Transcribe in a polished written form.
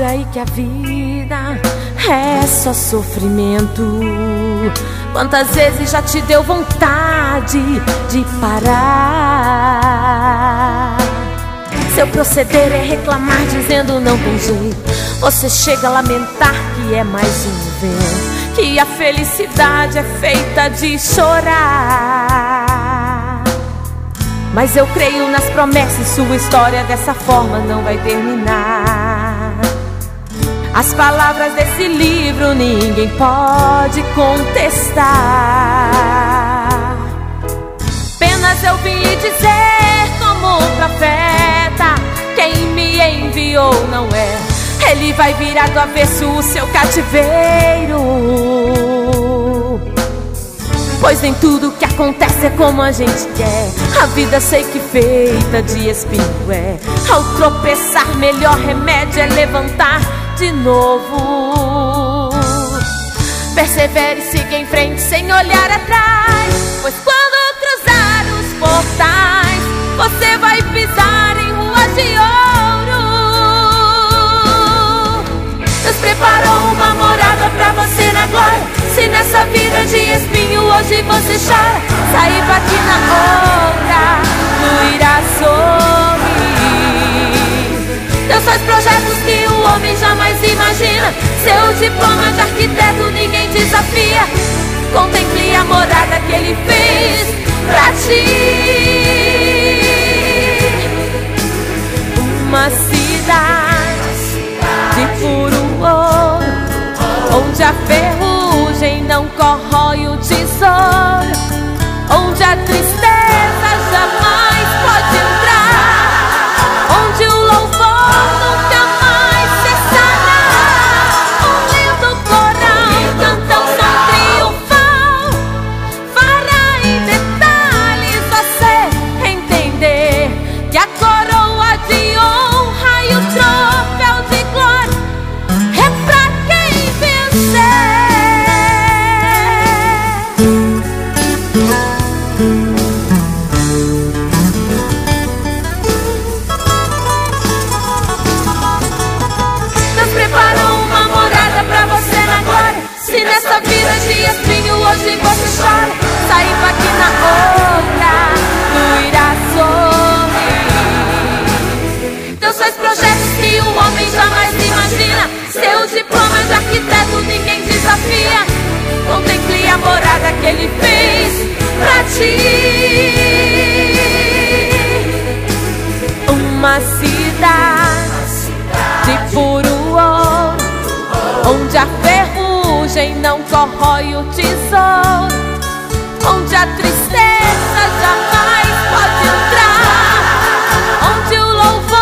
aí que a vida é só sofrimento. Quantas vezes já te deu vontade de parar? Seu proceder é reclamar dizendo não tem jeito. Você chega a lamentar que é mais um vento, que a felicidade é feita de chorar. Mas eu creio nas promessas, sua história dessa forma não vai terminar. As palavras desse livro ninguém pode contestar. Apenas eu vim lhe dizer como profeta: quem me enviou não é. Ele vai virar do avesso o seu cativeiro. Pois nem tudo que acontece é como a gente quer. A vida sei que feita de espinho é. Ao tropeçar, melhor remédio é levantar de novo. Persevere e siga em frente sem olhar atrás, pois quando cruzar os portais, você vai pisar em ruas de ouro. Deus preparou uma morada pra você na glória. Se nessa vida de espinho hoje você chora, saiba que na outra tu irás sorrir. Deus faz projetos que o homem jamais imagina. Seu diploma de arquiteto ninguém desafia. Contemple a morada que ele fez pra ti. Uma cidade de puro ouro, onde a ferrugem não corrói o tesouro, onde a tristeza jamais pode entrar, onde o louvor nunca mais cessará. Um lindo coral canta um som triunfal, fará em detalhes você entender que a coroa de honra e o troféu de glória é pra quem vencer. Deus preparou uma morada pra você na glória. Se nessa vida de espinho hoje você chora, saiba que na outra tu irás sorrir. Deus faz projetos que o homem jamais imagina. Seu diploma de arquiteto ninguém desafia. Contemple a morada que ele fez pra ti. Uma cidade de puro ouro, onde a ferrugem não corrói o tesouro, onde a tristeza jamais pode entrar, onde o louvor